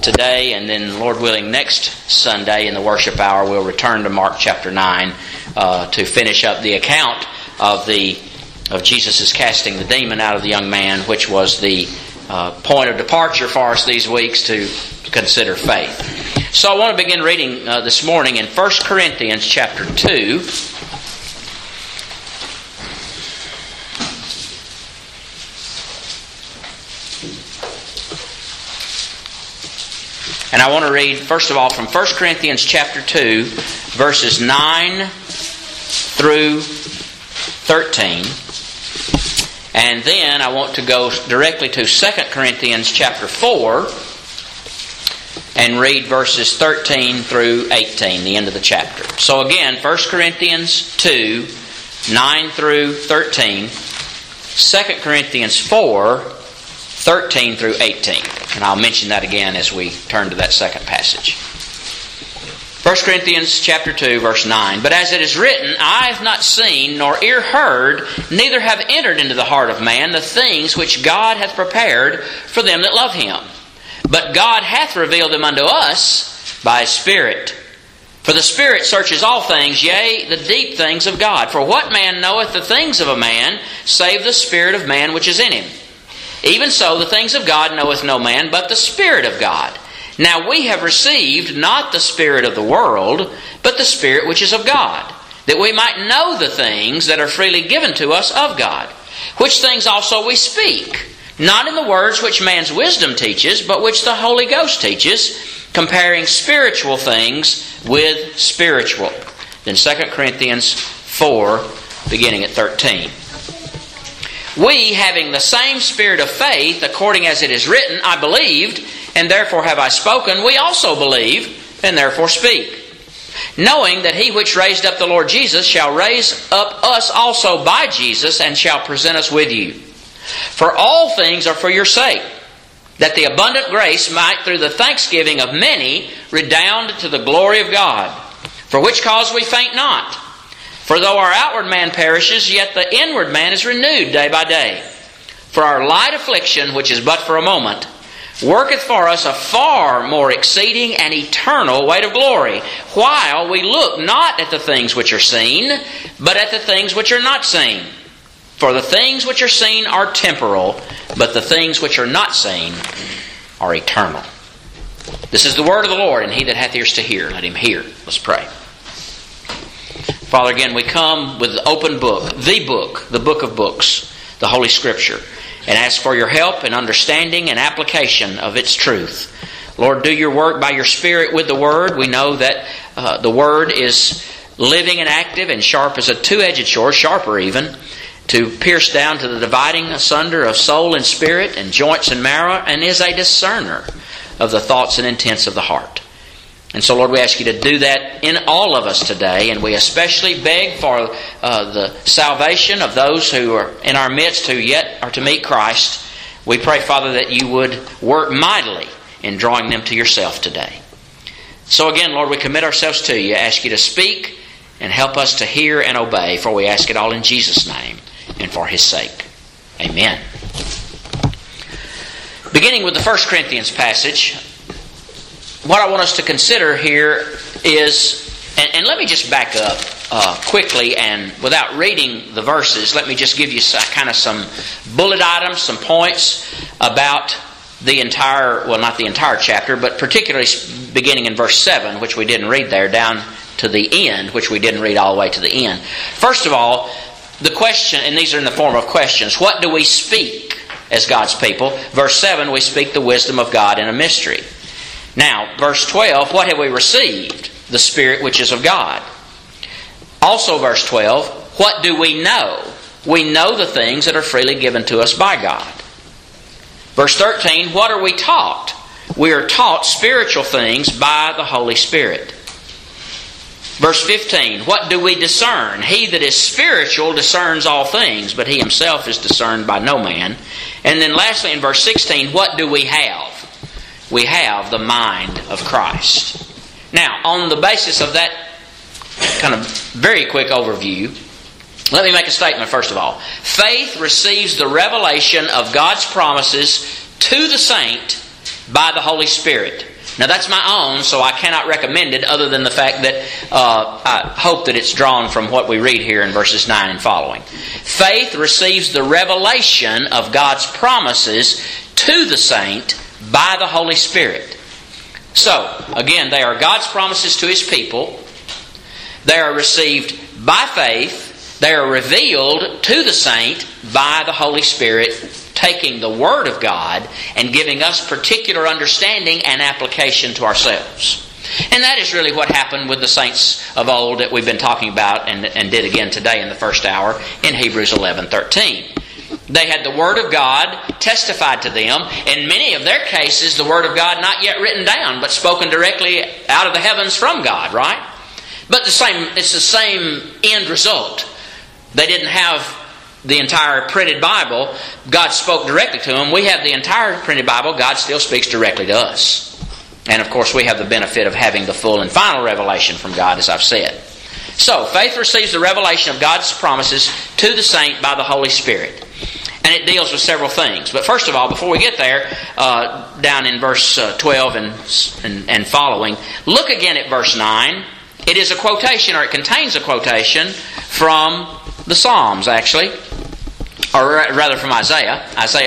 today, and then, Lord willing, next Sunday in the worship hour, we'll return to Mark chapter 9 to finish up the account of Jesus' casting the demon out of the young man, which was the point of departure for us these weeks to consider faith. So I want to begin reading this morning in 1 Corinthians chapter 2. And I want to read, first of all, from 1 Corinthians chapter 2, verses 9 through 13. And then I want to go directly to 2 Corinthians chapter 4 and read verses 13 through 18, the end of the chapter. So again, 1 Corinthians 2, 9 through 13, 2 Corinthians 4, 13 through 18. And I'll mention that again as we turn to that second passage. 1 Corinthians chapter 2, verse 9. But as it is written, eye have not seen, nor ear heard, neither have entered into the heart of man the things which God hath prepared for them that love Him. But God hath revealed them unto us by His Spirit. For the Spirit searches all things, yea, the deep things of God. For what man knoweth the things of a man, save the spirit of man which is in him? Even so, the things of God knoweth no man, but the Spirit of God. Now we have received not the spirit of the world, but the Spirit which is of God, that we might know the things that are freely given to us of God. Which things also we speak, not in the words which man's wisdom teaches, but which the Holy Ghost teaches, comparing spiritual things with spiritual. Then 2 Corinthians 4, beginning at 13. We, having the same spirit of faith, according as it is written, I believed, and therefore have I spoken, we also believe, and therefore speak. Knowing that He which raised up the Lord Jesus shall raise up us also by Jesus, and shall present us with you. For all things are for your sake, that the abundant grace might through the thanksgiving of many redound to the glory of God. For which cause we faint not. For though our outward man perishes, yet the inward man is renewed day by day. For our light affliction, which is but for a moment, worketh for us a far more exceeding and eternal weight of glory, while we look not at the things which are seen, but at the things which are not seen. For the things which are seen are temporal, but the things which are not seen are eternal. This is the word of the Lord, and he that hath ears to hear, let him hear. Let's pray. Father, again, we come with the open book, the book of books, the Holy Scripture, and ask for your help and understanding and application of its truth. Lord, do your work by your Spirit with the Word. We know that the Word is living and active and sharp as a two-edged sword, sharper even, to pierce down to the dividing asunder of soul and spirit and joints and marrow, and is a discerner of the thoughts and intents of the heart. And so, Lord, we ask you to do that in all of us today, and we especially beg for the salvation of those who are in our midst who yet are to meet Christ. We pray, Father, that you would work mightily in drawing them to yourself today. So again, Lord, we commit ourselves to you, ask you to speak and help us to hear and obey, for we ask it all in Jesus' name and for His sake. Amen. Beginning with the 1 Corinthians passage, what I want us to consider here is, and let me just back up quickly, and without reading the verses, let me just give you kind of some bullet items, some points about the entire, well, not the entire chapter, but particularly beginning in verse 7, which we didn't read there, down to the end, which we didn't read all the way to the end. First of all, the question, and these are in the form of questions, what do we speak as God's people? Verse 7, we speak the wisdom of God in a mystery. Now, verse 12, what have we received? The Spirit which is of God. Also, verse 12, what do we know? We know the things that are freely given to us by God. Verse 13, what are we taught? We are taught spiritual things by the Holy Spirit. Verse 15, what do we discern? He that is spiritual discerns all things, but he himself is discerned by no man. And then lastly, in verse 16, what do we have? We have the mind of Christ. Now, on the basis of that kind of very quick overview, let me make a statement first of all. Faith receives the revelation of God's promises to the saint by the Holy Spirit. Now that's my own, so I cannot recommend it other than the fact that I hope that it's drawn from what we read here in verses 9 and following. Faith receives the revelation of God's promises to the saint by the Holy Spirit. So, again, they are God's promises to His people. They are received by faith. They are revealed to the saint by the Holy Spirit, taking the Word of God and giving us particular understanding and application to ourselves. And that is really what happened with the saints of old that we've been talking about and did again today in the first hour in Hebrews 11:13. They had the Word of God testified to them. In many of their cases, the Word of God not yet written down, but spoken directly out of the heavens from God, right? But it's the same end result. They didn't have the entire printed Bible. God spoke directly to them. We have the entire printed Bible. God still speaks directly to us. And of course, we have the benefit of having the full and final revelation from God, as I've said. So, faith receives the revelation of God's promises to the saint by the Holy Spirit. And it deals with several things. But first of all, before we get there, down in verse 12 and following, look again at verse 9. It is a quotation, or it contains a quotation from the Psalms, actually. Or rather from Isaiah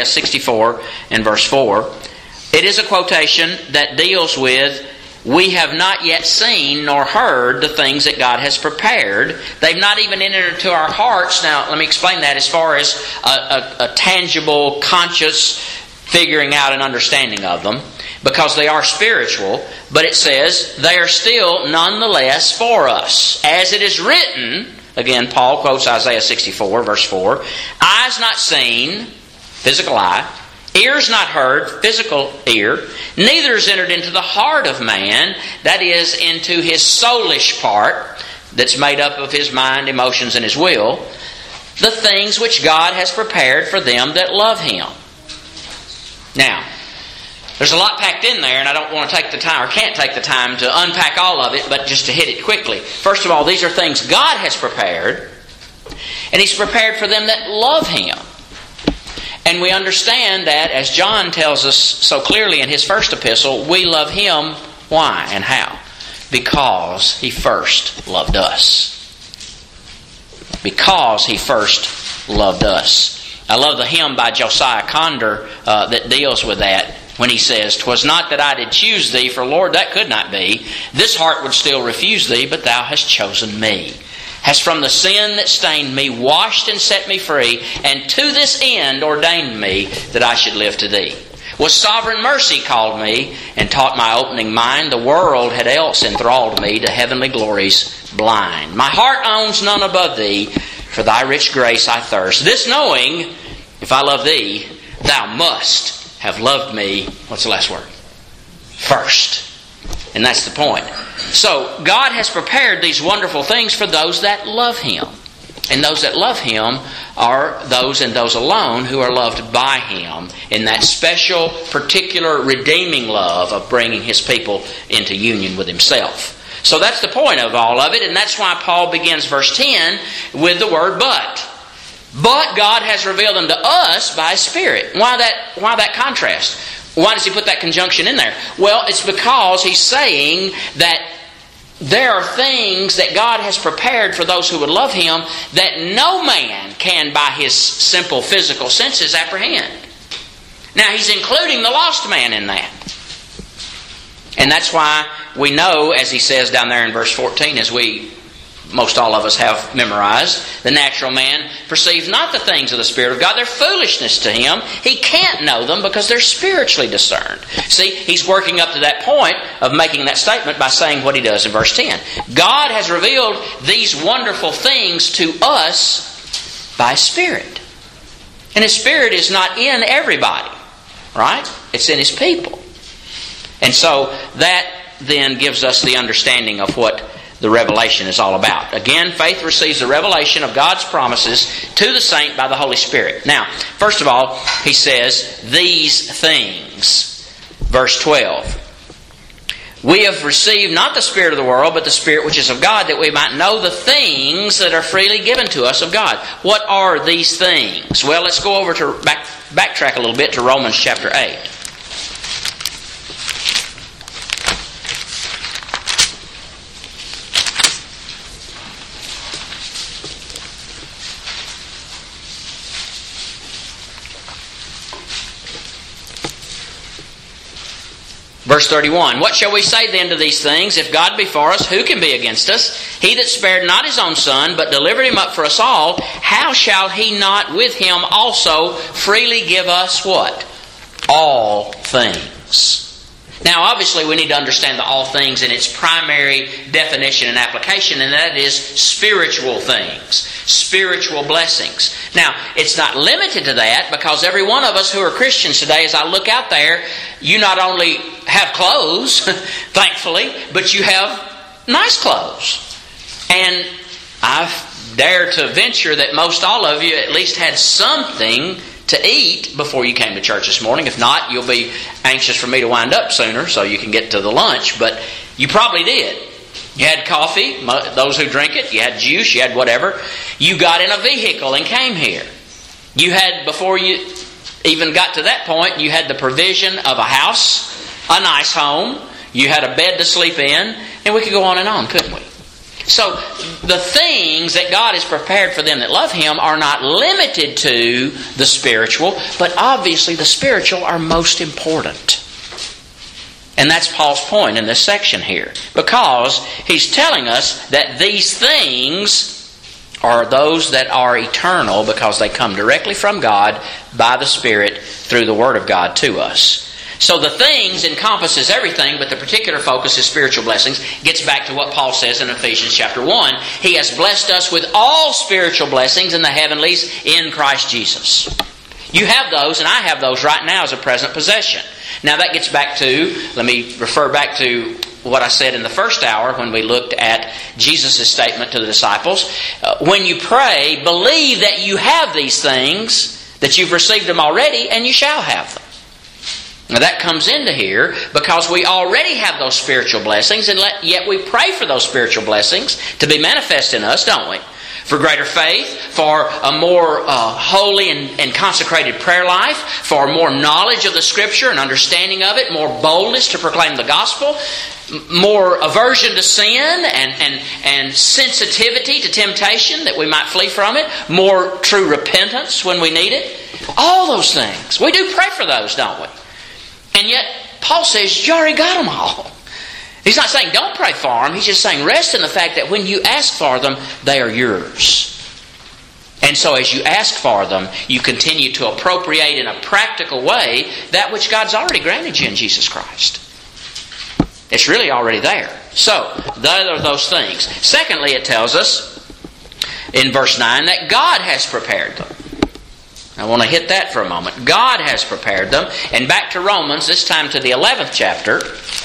64 and verse 4. It is a quotation that deals with, we have not yet seen nor heard the things that God has prepared. They've not even entered into our hearts. Now, let me explain that as far as a tangible, conscious figuring out and understanding of them, because they are spiritual. But it says, they are still nonetheless for us. As it is written, again, Paul quotes Isaiah 64, verse 4, eyes not seen, physical eye, ears not heard, physical ear, neither is entered into the heart of man, that is, into his soulish part, that's made up of his mind, emotions, and his will, the things which God has prepared for them that love Him. Now, there's a lot packed in there, and I don't want to take the time, or can't take the time to unpack all of it, but just to hit it quickly. First of all, these are things God has prepared, and He's prepared for them that love Him. And we understand that, as John tells us so clearly in his first epistle, we love Him. Why and how? Because He first loved us. Because He first loved us. I love the hymn by Josiah Conder that deals with that when he says, 'Twas not that I did choose thee, for Lord, that could not be. This heart would still refuse thee, but thou hast chosen me. Hast from the sin that stained me washed and set me free, and to this end ordained me that I should live to thee. Was sovereign mercy called me, and taught my opening mind, the world had else enthralled me to heavenly glories blind. My heart owns none above thee, for thy rich grace I thirst. This knowing, if I love thee, thou must have loved me, what's the last word? First. And that's the point. So, God has prepared these wonderful things for those that love Him. And those that love Him are those and those alone who are loved by Him in that special, particular, redeeming love of bringing His people into union with Himself. So that's the point of all of it, and that's why Paul begins verse 10 with the word but. But God has revealed them to us by His Spirit. Why that contrast? Why does he put that conjunction in there? Well, it's because he's saying that there are things that God has prepared for those who would love Him that no man can by his simple physical senses apprehend. Now, he's including the lost man in that. And that's why we know, as he says down there in verse 14, as most all of us have memorized, the natural man perceives not the things of the Spirit of God. They're foolishness to him. He can't know them because they're spiritually discerned. See, he's working up to that point of making that statement by saying what he does in verse 10. God has revealed these wonderful things to us by Spirit. And His Spirit is not in everybody, right? It's in His people. And so that then gives us the understanding of what the revelation is all about. Again, faith receives the revelation of God's promises to the saint by the Holy Spirit. Now, first of all, he says, these things. Verse 12. We have received not the spirit of the world, but the Spirit which is of God, that we might know the things that are freely given to us of God. What are these things? Well, let's go over to backtrack a little bit to Romans chapter 8. Verse 31, what shall we say then to these things? If God be for us, who can be against us? He that spared not his own Son, but delivered him up for us all, how shall he not with him also freely give us what? All things. Now, obviously, we need to understand the all things in its primary definition and application, and that is spiritual things, spiritual blessings. Now, it's not limited to that, because every one of us who are Christians today, as I look out there, you not only have clothes, thankfully, but you have nice clothes. And I dare to venture that most all of you at least had something to eat before you came to church this morning. If not, you'll be anxious for me to wind up sooner so you can get to the lunch. But you probably did. You had coffee, those who drink it. You had juice, you had whatever. You got in a vehicle and came here. You had, before you even got to that point, you had the provision of a house, a nice home. You had a bed to sleep in. And we could go on, couldn't we? So, the things that God has prepared for them that love Him are not limited to the spiritual, but obviously the spiritual are most important. And that's Paul's point in this section here. Because he's telling us that these things are those that are eternal because they come directly from God by the Spirit through the Word of God to us. So the things encompasses everything, but the particular focus is spiritual blessings. Gets back to what Paul says in Ephesians chapter 1. He has blessed us with all spiritual blessings in the heavenlies in Christ Jesus. You have those, and I have those right now as a present possession. Now that gets back to, let me refer back to what I said in the first hour when we looked at Jesus' statement to the disciples. When you pray, believe that you have these things, that you've received them already, and you shall have them. Now that comes into here because we already have those spiritual blessings, and yet we pray for those spiritual blessings to be manifest in us, don't we? For greater faith, for a more holy and consecrated prayer life, for more knowledge of the Scripture and understanding of it, more boldness to proclaim the gospel, more aversion to sin and sensitivity to temptation that we might flee from it, more true repentance when we need it. All those things. We do pray for those, don't we? And yet, Paul says, you already got them all. He's not saying don't pray for them. He's just saying rest in the fact that when you ask for them, they are yours. And so as you ask for them, you continue to appropriate in a practical way that which God's already granted you in Jesus Christ. It's really already there. So, there are those things. Secondly, it tells us in verse 9 that God has prepared them. I want to hit that for a moment. God has prepared them. And back to Romans, this time to the 11th chapter.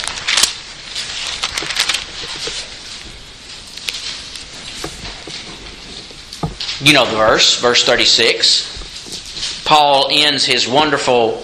You know the verse 36. Paul ends his wonderful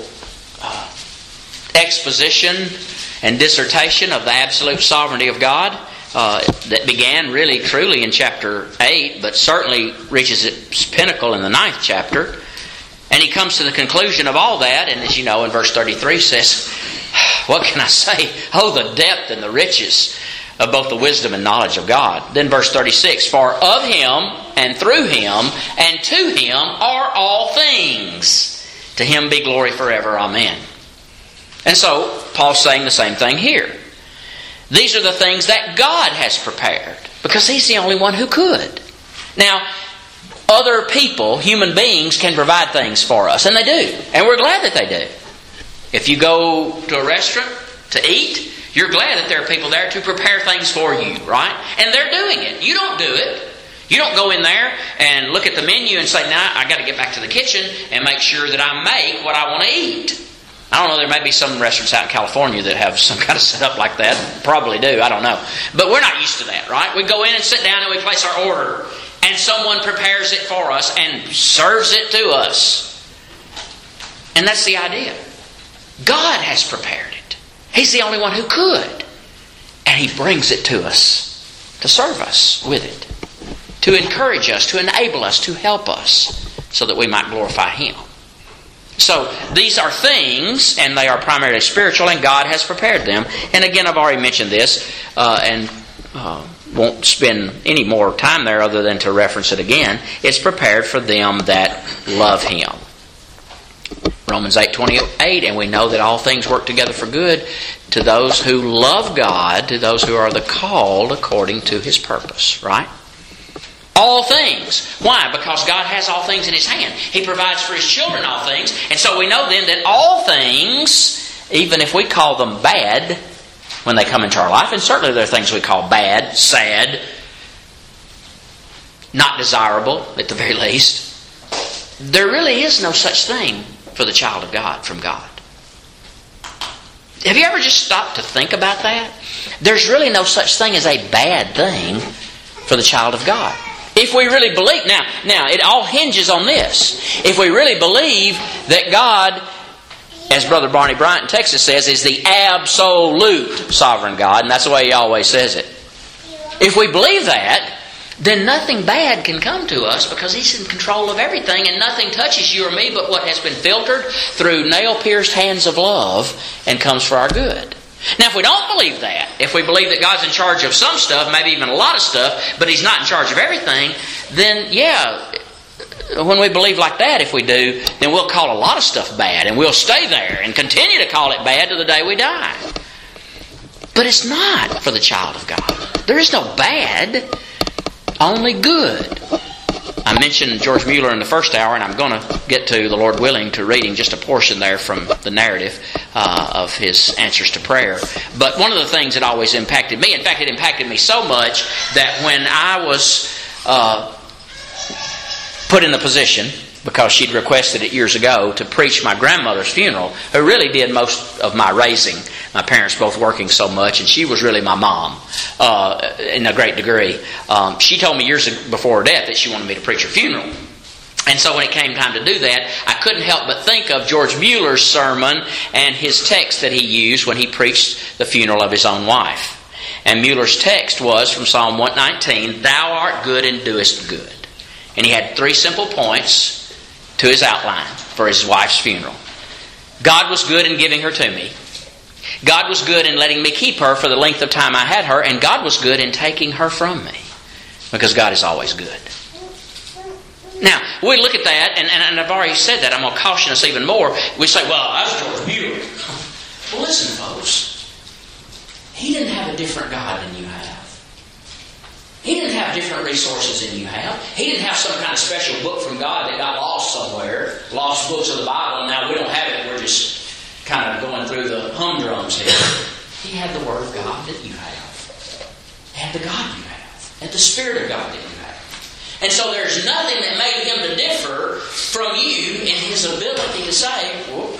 exposition and dissertation of the absolute sovereignty of God that began really truly in chapter 8, but certainly reaches its pinnacle in the 9th chapter. And he comes to the conclusion of all that, and as you know in verse 33 says, what can I say? Oh, the depth and the riches of both the wisdom and knowledge of God. Then verse 36, for of Him and through Him and to Him are all things. To Him be glory forever. Amen. And so, Paul's saying the same thing here. These are the things that God has prepared, because He's the only one who could. Now, other people, human beings, can provide things for us, and they do. And we're glad that they do. If you go to a restaurant to eat, you're glad that there are people there to prepare things for you, right? And they're doing it. You don't do it. You don't go in there and look at the menu and say, nah, I got to get back to the kitchen and make sure that I make what I want to eat. I don't know, there may be some restaurants out in California that have some kind of setup like that. Probably do, I don't know. But we're not used to that, right? We go in and sit down and we place our order. And someone prepares it for us and serves it to us. And that's the idea. God has prepared it. He's the only one who could. And He brings it to us to serve us with it. To encourage us, to enable us, to help us so that we might glorify Him. So these are things, and they are primarily spiritual, and God has prepared them. And again, I've already mentioned this, and won't spend any more time there other than to reference it again. It's prepared for them that love Him. Romans 8:28, and we know that all things work together for good to those who love God, to those who are the called according to His purpose, right? All things. Why? Because God has all things in His hand. He provides for His children all things. And so we know then that all things, even if we call them bad when they come into our life, and certainly there are things we call bad, sad, not desirable at the very least, there really is no such thing for the child of God from God. Have you ever just stopped to think about that? There's really no such thing as a bad thing for the child of God. If we really believe, now it all hinges on this. If we really believe that God, as Brother Barney Bryant in Texas says, is the absolute sovereign God, and that's the way he always says it. If we believe that, then nothing bad can come to us because He's in control of everything, and nothing touches you or me but what has been filtered through nail-pierced hands of love and comes for our good. Now, if we don't believe that, if we believe that God's in charge of some stuff, maybe even a lot of stuff, but He's not in charge of everything, then when we believe like that, if we do, then we'll call a lot of stuff bad, and we'll stay there and continue to call it bad to the day we die. But it's not for the child of God. There is no bad, only good. I mentioned George Mueller in the first hour, and I'm going to get to, the Lord willing, to reading just a portion there from the narrative of his answers to prayer. But one of the things that always impacted me, in fact, it impacted me so much that when I was put in the position, because she'd requested it years ago, to preach my grandmother's funeral, who really did most of my raising, my parents both working so much, and she was really my mom in a great degree. She told me years before her death that she wanted me to preach her funeral. And so when it came time to do that, I couldn't help but think of George Mueller's sermon and his text that he used when he preached the funeral of his own wife. And Mueller's text was from Psalm 119, "Thou art good and doest good." And he had 3 simple points to his outline for his wife's funeral. God was good in giving her to me. God was good in letting me keep her for the length of time I had her. And God was good in taking her from me. Because God is always good. Now, we look at that, and I've already said that. I'm going to caution us even more. We say, well, that's George Mueller. Well, listen, folks. He didn't have a different God than you have. He didn't have different resources than you have. He didn't have some kind of special book from God that got lost somewhere. Lost books of the Bible, and now we don't have it. We're just kind of going through the humdrums here. He had the Word of God that you have. He had the God you have. And the Spirit of God that you have. And so there's nothing that made Him to differ from you in His ability to say,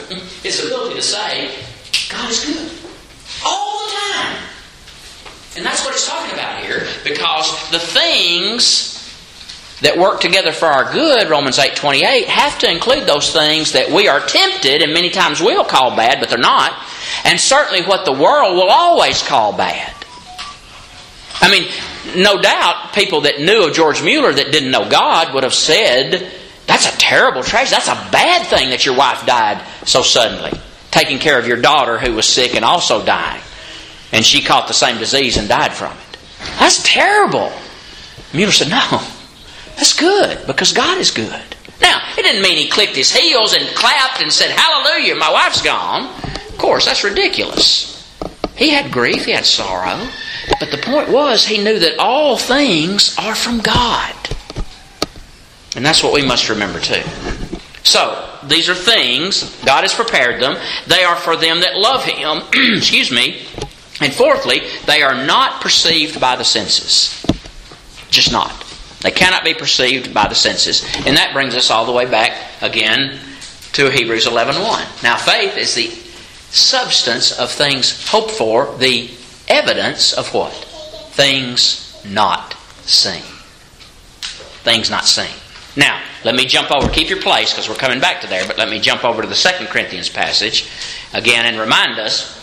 God is good. All the time. And that's what He's talking about here, because the things that work together for our good, Romans 8:28, have to include those things that we are tempted, and many times we'll call bad, but they're not, and certainly what the world will always call bad. I mean, no doubt people that knew of George Mueller that didn't know God would have said, that's a terrible tragedy, that's a bad thing that your wife died so suddenly, taking care of your daughter who was sick and also dying. And she caught the same disease and died from it. That's terrible. Mueller said, no, that's good because God is good. Now, it didn't mean he clicked his heels and clapped and said, hallelujah, my wife's gone. Of course, that's ridiculous. He had grief, he had sorrow. But the point was, he knew that all things are from God. And that's what we must remember too. So, these are things, God has prepared them. They are for them that love Him. Excuse me. And fourthly, they are not perceived by the senses. Just not. They cannot be perceived by the senses. And that brings us all the way back again to Hebrews 11:1. Now, faith is the substance of things hoped for, the evidence of what? Things not seen. Things not seen. Now, let me jump over. Keep your place because we're coming back to there, but let me jump over to the 2 Corinthians passage again and remind us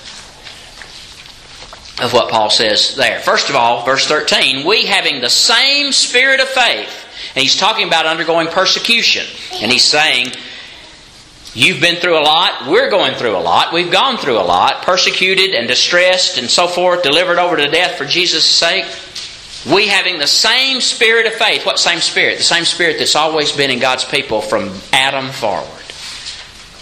of what Paul says there. First of all, verse 13, we having the same spirit of faith. And he's talking about undergoing persecution. And he's saying, you've been through a lot, we're going through a lot, we've gone through a lot, persecuted and distressed and so forth, delivered over to death for Jesus' sake. We having the same spirit of faith. What same spirit? The same spirit that's always been in God's people from Adam forward.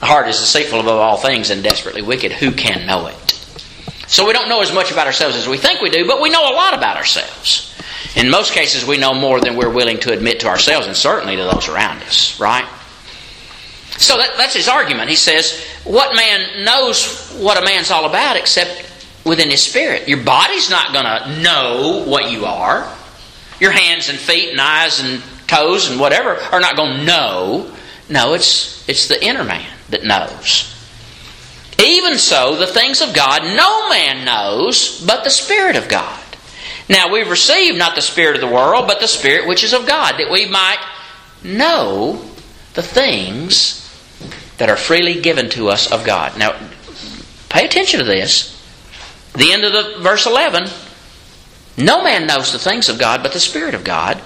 The heart is deceitful above all things and desperately wicked. Who can know it? So we don't know as much about ourselves as we think we do, but we know a lot about ourselves. In most cases, we know more than we're willing to admit to ourselves and certainly to those around us, right? So that's his argument. He says, what man knows what a man's all about except within his spirit? Your body's not going to know what you are. Your hands and feet and eyes and toes and whatever are not going to know. No, it's the inner man that knows. Even so, the things of God no man knows but the Spirit of God. Now we've received not the spirit of the world, but the Spirit which is of God, that we might know the things that are freely given to us of God. Now, pay attention to this. The end of the verse 11. No man knows the things of God but the Spirit of God.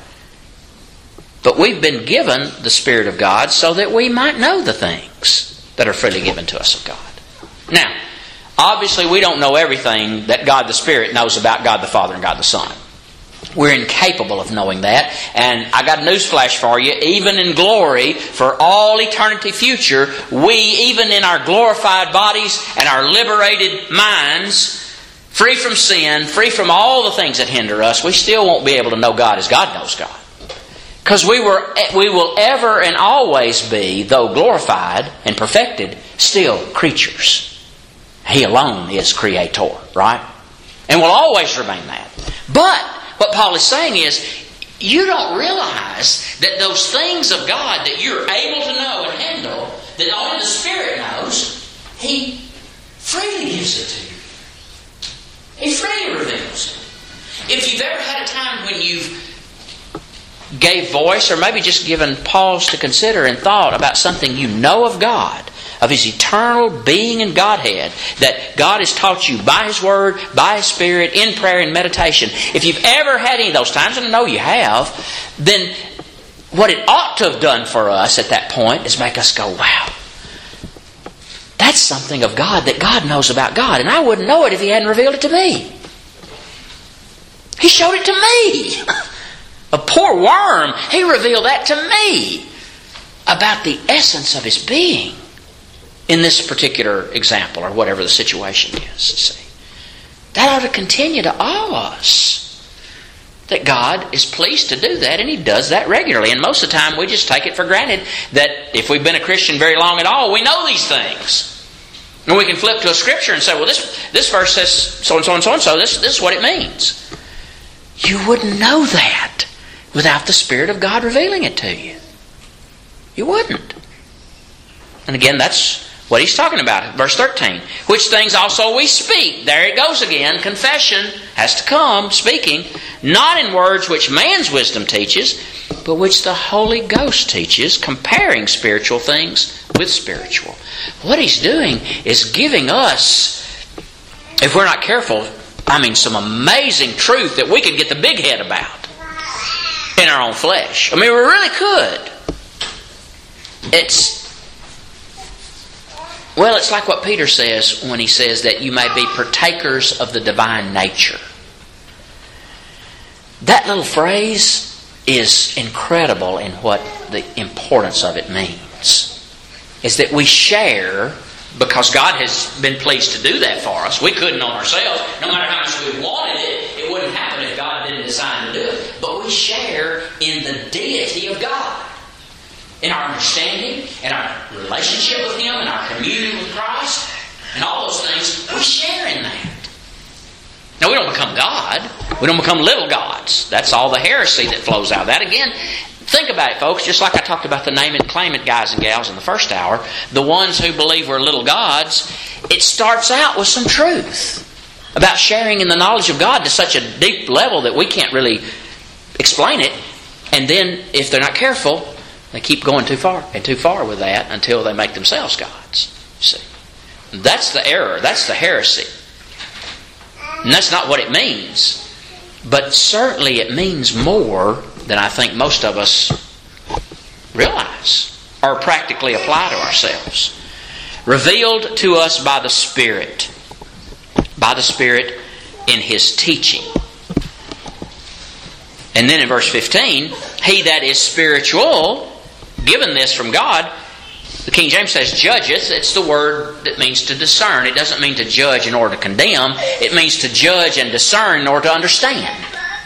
But we've been given the Spirit of God so that we might know the things that are freely given to us of God. Now, obviously we don't know everything that God the Spirit knows about God the Father and God the Son. We're incapable of knowing that. And I got a newsflash for you. Even in glory, for all eternity future, we, even in our glorified bodies and our liberated minds, free from sin, free from all the things that hinder us, we still won't be able to know God as God knows God. Because we will ever and always be, though glorified and perfected, still creatures. He alone is Creator, right? And will always remain that. But what Paul is saying is, you don't realize that those things of God that you're able to know and handle, that only the Spirit knows, He freely gives it to you. He freely reveals it. If you've ever had a time when you've gave voice, or maybe just given pause to consider and thought about something you know of God, of His eternal being and Godhead, that God has taught you by His Word, by His Spirit, in prayer and meditation. If you've ever had any of those times, and I know you have, then what it ought to have done for us at that point is make us go, wow, that's something of God that God knows about God, and I wouldn't know it if He hadn't revealed it to me. He showed it to me. A poor worm, He revealed that to me about the essence of His being in this particular example or whatever the situation is. See, that ought to continue to awe us that God is pleased to do that, and He does that regularly. And most of the time we just take it for granted that if we've been a Christian very long at all, we know these things. And we can flip to a scripture and say, well, this verse says so and so and so and so. This is what it means. You wouldn't know that without the Spirit of God revealing it to you. You wouldn't. And again, that's what he's talking about. Verse 13. Which things also we speak. There it goes again. Confession has to come. Speaking. Not in words which man's wisdom teaches, but which the Holy Ghost teaches, comparing spiritual things with spiritual. What he's doing is giving us, if we're not careful, some amazing truth that we could get the big head about in our own flesh. We really could. It's like what Peter says when he says that you may be partakers of the divine nature. That little phrase is incredible in what the importance of it means. Is that we share, because God has been pleased to do that for us. We couldn't on ourselves. No matter how much we wanted it, it wouldn't happen if God didn't decide to do it. But we share in the deity of God. In our understanding, in our relationship with Him, in our communion with Christ, and all those things, we share in that. Now, we don't become God. We don't become little gods. That's all the heresy that flows out of that. Again, think about it, folks. Just like I talked about the name it, claim it guys and gals in the first hour, the ones who believe we're little gods, it starts out with some truth about sharing in the knowledge of God to such a deep level that we can't really explain it. And then, if they're not careful, they keep going too far and too far with that until they make themselves gods. See, that's the error. That's the heresy. And that's not what it means. But certainly it means more than I think most of us realize or practically apply to ourselves. Revealed to us by the Spirit. By the Spirit in His teaching. And then in verse 15, he that is spiritual, given this from God, The King James says judgeth. It's the word that means to discern. It doesn't mean to judge in order to condemn. It means to judge and discern in order to understand.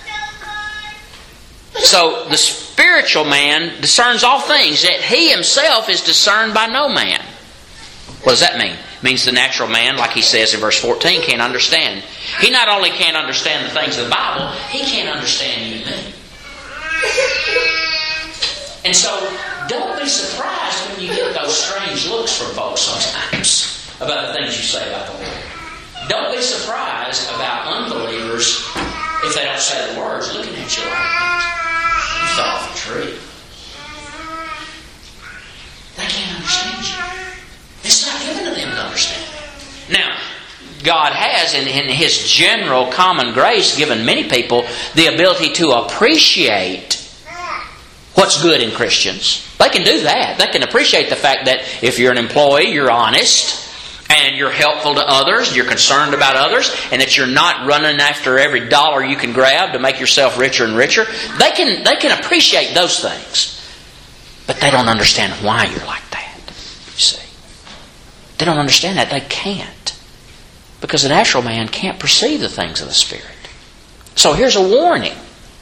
So the spiritual man discerns all things, yet he himself is discerned by no man. What does that mean? It means the natural man, like he says in verse 14, can't understand. He not only can't understand the things of the Bible, he can't understand you and me. And so, don't be surprised when you get those strange looks from folks sometimes about the things you say about the Lord. Don't be surprised about unbelievers if they don't say the words looking at you like you fell off a tree. They can't understand you. It's not given to them to understand. Now, God has, in His general common grace, given many people the ability to appreciate what's good in Christians. They can do that. They can appreciate the fact that if you're an employee, you're honest, and you're helpful to others, you're concerned about others, and that you're not running after every dollar you can grab to make yourself richer and richer. They can appreciate those things. But they don't understand why you're like that. You see. They don't understand that. They can't. Because the natural man can't perceive the things of the Spirit. So here's a warning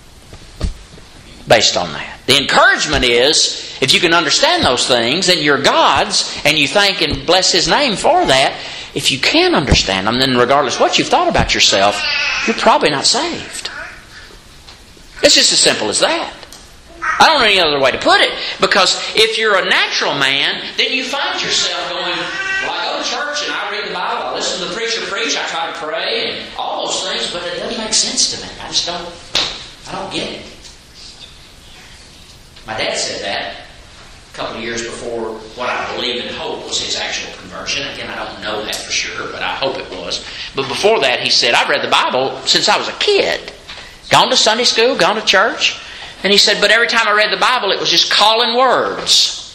based on that. The encouragement is, if you can understand those things, then you're God's, and you thank and bless His name for that. If you can understand them, then regardless of what you've thought about yourself, you're probably not saved. It's just as simple as that. I don't know any other way to put it, because if you're a natural man, then you find yourself going, well, I go to church and I read the Bible, I listen to the preacher preach, I try to pray, and all those things, but it doesn't make sense to me. I don't get it. My dad said that a couple of years before what I believe and hope was his actual conversion. Again, I don't know that for sure, but I hope it was. But before that, he said, I've read the Bible since I was a kid. Gone to Sunday school, gone to church. And he said, but every time I read the Bible, it was just calling words.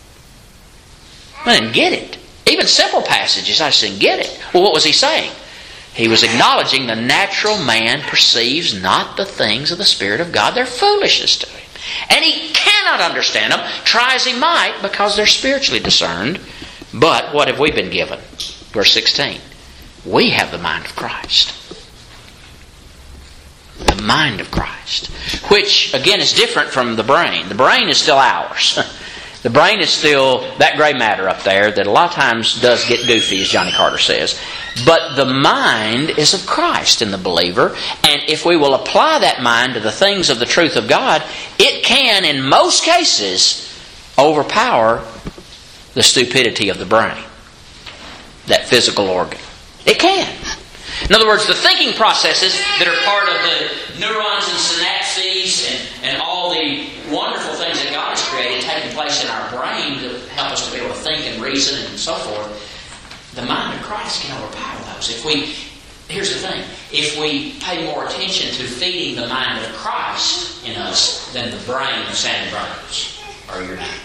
I didn't get it. Even simple passages, I just didn't get it. Well, what was he saying? He was acknowledging the natural man perceives not the things of the Spirit of God. They're foolishness to him. And he cannot understand them, try as he might, because they're spiritually discerned. But what have we been given? Verse 16. We have the mind of Christ. The mind of Christ. Which, again, is different from the brain. The brain is still ours. The brain is still that gray matter up there that a lot of times does get goofy, as Johnny Carter says. But the mind is of Christ in the believer. And if we will apply that mind to the things of the truth of God, it can, in most cases, overpower the stupidity of the brain. That physical organ. It can. In other words, the thinking processes that are part of the neurons and synapses and all the wonderful things that God has created taking place in our brain to help us to be able to think and reason and so forth, the mind of Christ can overpower those. Here's the thing, if we pay more attention to feeding the mind of Christ in us than the brain of Sandy Burns or your name.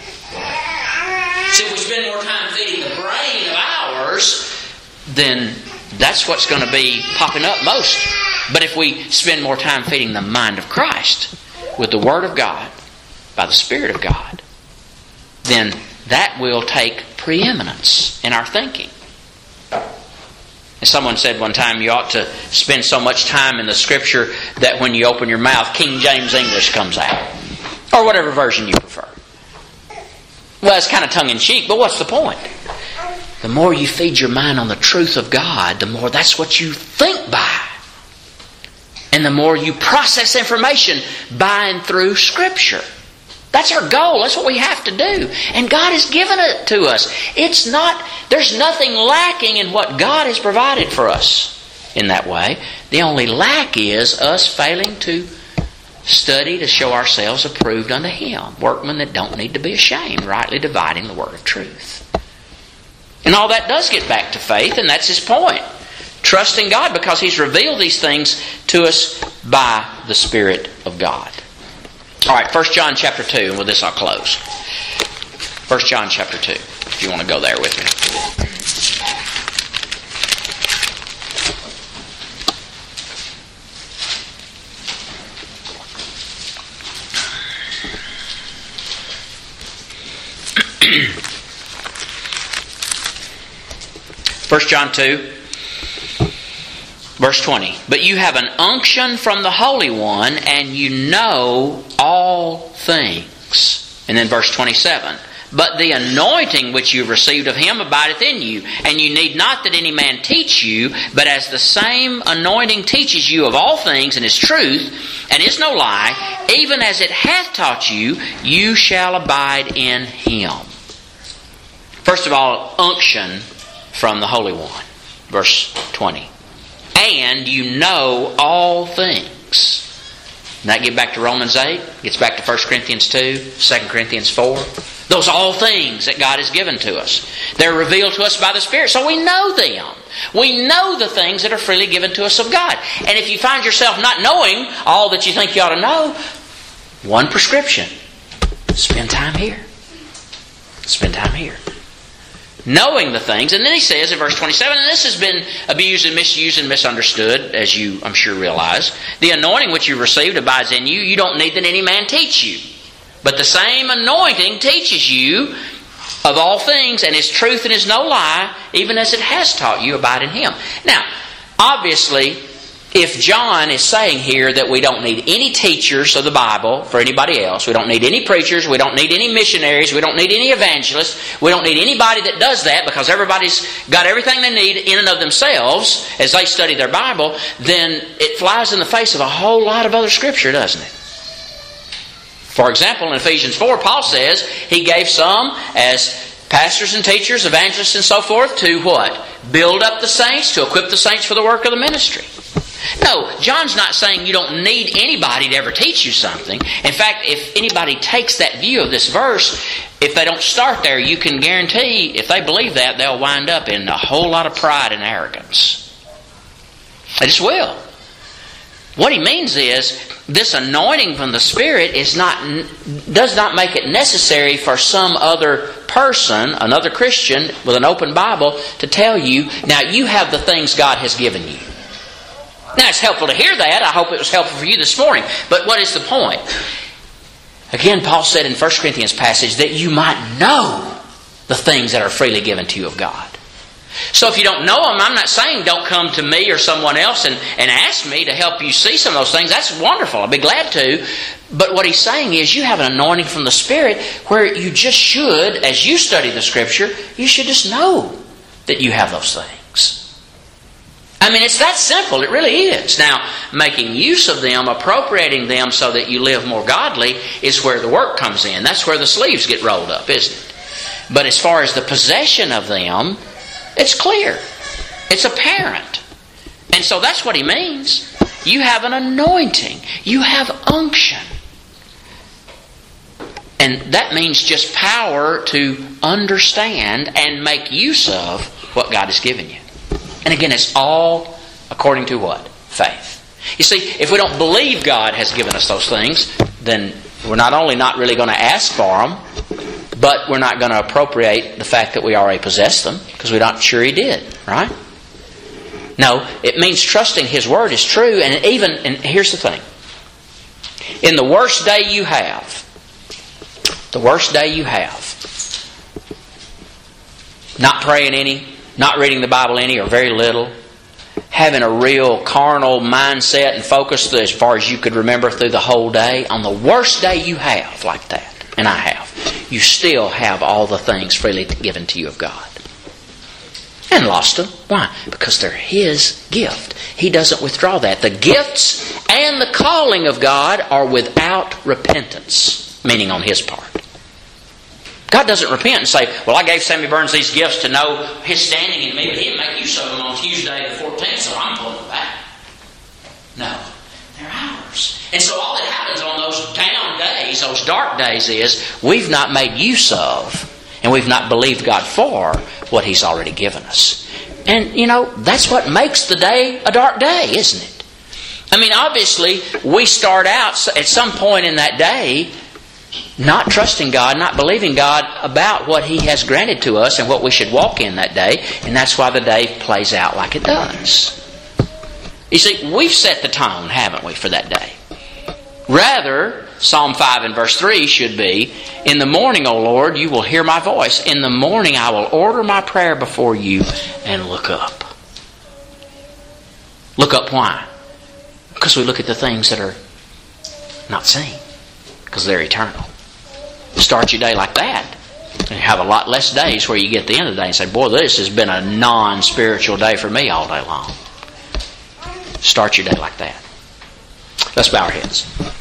So if we spend more time feeding the brain of ours, then that's what's going to be popping up most. But if we spend more time feeding the mind of Christ with the Word of God, by the Spirit of God, then that will take preeminence in our thinking. And someone said one time you ought to spend so much time in the Scripture that when you open your mouth, King James English comes out. Or whatever version you prefer. Well, it's kind of tongue-in-cheek, but what's the point? The more you feed your mind on the truth of God, the more that's what you think by. And the more you process information by and through Scripture. That's our goal. That's what we have to do. And God has given it to us. There's nothing lacking in what God has provided for us in that way. The only lack is us failing to study to show ourselves approved unto Him. Workmen that don't need to be ashamed, rightly dividing the word of truth. And all that does get back to faith, and that's his point. Trusting God because He's revealed these things to us by the Spirit of God. All right, 1 John chapter 2, and with this I'll close. 1 John chapter 2, if you want to go there with me. 1 John 2, verse 20. But you have an unction from the Holy One, and you know all things. And then verse 27. But the anointing which you have received of Him abideth in you, and you need not that any man teach you, but as the same anointing teaches you of all things, and is truth, and is no lie, even as it hath taught you, you shall abide in Him. First of all, unction from the Holy One. Verse 20. And you know all things. And that gets back to Romans 8, gets back to 1 Corinthians 2, 2 Corinthians 4. Those all things that God has given to us. They're revealed to us by the Spirit, so we know them. We know the things that are freely given to us of God. And if you find yourself not knowing all that you think you ought to know, one prescription: spend time here. Spend time here. Knowing the things. And then he says in verse 27, and this has been abused and misused and misunderstood, as you, I'm sure, realize. The anointing which you received abides in you. You don't need that any man teach you. But the same anointing teaches you of all things, and is truth and is no lie, even as it has taught you, abide in Him. Now, obviously, if John is saying here that we don't need any teachers of the Bible for anybody else, we don't need any preachers, we don't need any missionaries, we don't need any evangelists, we don't need anybody that does that because everybody's got everything they need in and of themselves as they study their Bible, then it flies in the face of a whole lot of other Scripture, doesn't it? For example, in Ephesians 4, Paul says He gave some as pastors and teachers, evangelists and so forth to what? Build up the saints, to equip the saints for the work of the ministry. No, John's not saying you don't need anybody to ever teach you something. In fact, if anybody takes that view of this verse, if they don't start there, you can guarantee if they believe that, they'll wind up in a whole lot of pride and arrogance. They just will. What he means is, this anointing from the Spirit does not make it necessary for some other person, another Christian with an open Bible, to tell you, now you have the things God has given you. Now it's helpful to hear that. I hope it was helpful for you this morning. But what is the point? Again, Paul said in 1 Corinthians passage that you might know the things that are freely given to you of God. So if you don't know them, I'm not saying don't come to me or someone else and ask me to help you see some of those things. That's wonderful. I'd be glad to. But what he's saying is you have an anointing from the Spirit where you just should, as you study the Scripture, you should just know that you have those things. I mean, it's that simple. It really is. Now, making use of them, appropriating them so that you live more godly is where the work comes in. That's where the sleeves get rolled up, isn't it? But as far as the possession of them, it's clear. It's apparent. And so that's what he means. You have an anointing. You have unction. And that means just power to understand and make use of what God has given you. And again, it's all according to what? Faith. You see, if we don't believe God has given us those things, then we're not only not really going to ask for them, but we're not going to appropriate the fact that we already possess them, because we're not sure He did, right? No, it means trusting His Word is true, and here's the thing. In the worst day you have, not praying any, not reading the Bible any or very little, having a real carnal mindset and focus as far as you could remember through the whole day, on the worst day you have like that, and I have, you still have all the things freely given to you of God. And lost them. Why? Because they're His gift. He doesn't withdraw that. The gifts and the calling of God are without repentance, meaning on His part. God doesn't repent and say, well, I gave Sammy Burns these gifts to know his standing in me, but he didn't make use of them on Tuesday the 14th, so I'm pulling them back. No, they're ours. And so all that happens on those down days, those dark days, is we've not made use of, and we've not believed God for what He's already given us. And, that's what makes the day a dark day, isn't it? I mean, obviously, we start out at some point in that day not trusting God, not believing God about what He has granted to us and what we should walk in that day. And that's why the day plays out like it does. You see, we've set the tone, haven't we, for that day? Rather, Psalm 5 and verse 3 should be, in the morning, O Lord, you will hear my voice. In the morning I will order my prayer before you and look up. Look up why? Because we look at the things that are not seen. Because they're eternal. Start your day like that. And you have a lot less days where you get to the end of the day and say, boy, this has been a non-spiritual day for me all day long. Start your day like that. Let's bow our heads.